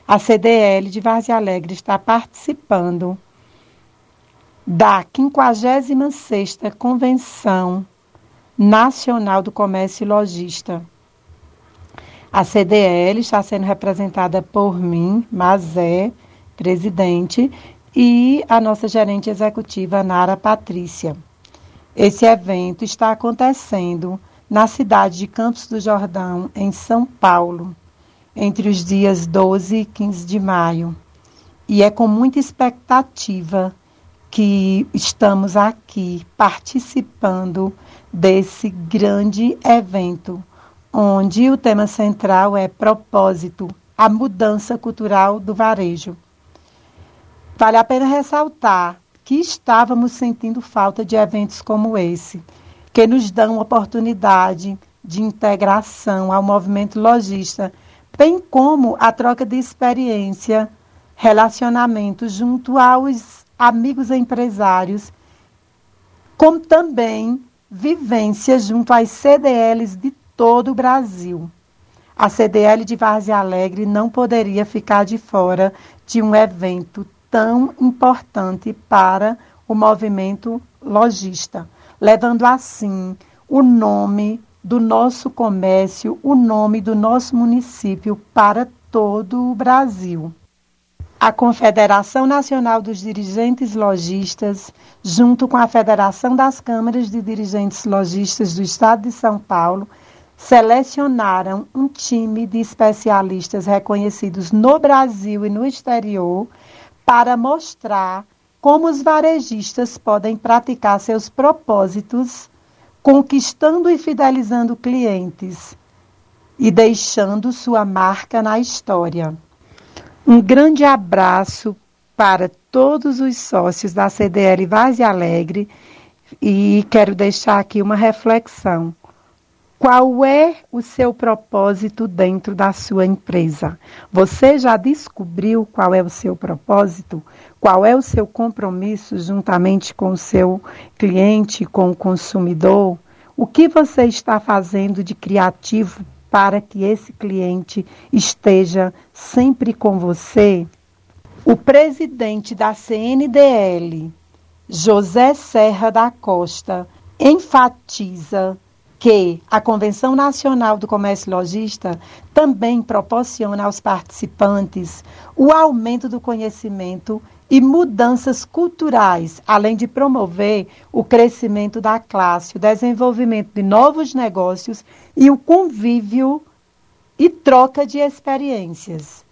A CDL de Várzea Alegre está participando da 56ª Convenção Nacional do Comércio e Logística. A CDL está sendo representada por mim, Mazé, presidente, e a nossa gerente executiva, Nara Patrícia. Esse evento está acontecendo na cidade de Campos do Jordão, em São Paulo, entre os dias 12 e 15 de maio. E é com muita expectativa que estamos aqui participando desse grande evento, onde o tema central é propósito, a mudança cultural do varejo. Vale a pena ressaltar que estávamos sentindo falta de eventos como esse, que nos dão oportunidade de integração ao movimento lojista, bem como a troca de experiência, relacionamento junto aos amigos empresários, como também vivência junto às CDLs de todo o Brasil. A CDL de Várzea Alegre não poderia ficar de fora de um evento tão importante para o movimento lojista, levando assim o nome do nosso comércio, o nome do nosso município para todo o Brasil. A Confederação Nacional dos Dirigentes Lojistas, junto com a Federação das Câmaras de Dirigentes Lojistas do Estado de São Paulo, selecionaram um time de especialistas reconhecidos no Brasil e no exterior para mostrar como os varejistas podem praticar seus propósitos, conquistando e fidelizando clientes e deixando sua marca na história. Um grande abraço para todos os sócios da CDL Várzea Alegre e quero deixar aqui uma reflexão. Qual é o seu propósito dentro da sua empresa? Você já descobriu qual é o seu propósito? Qual é o seu compromisso juntamente com o seu cliente, com o consumidor? O que você está fazendo de criativo para que esse cliente esteja sempre com você? O presidente da CNDL, José Serra da Costa, enfatiza que a Convenção Nacional do Comércio Logista também proporciona aos participantes o aumento do conhecimento e mudanças culturais, além de promover o crescimento da classe, o desenvolvimento de novos negócios e o convívio e troca de experiências.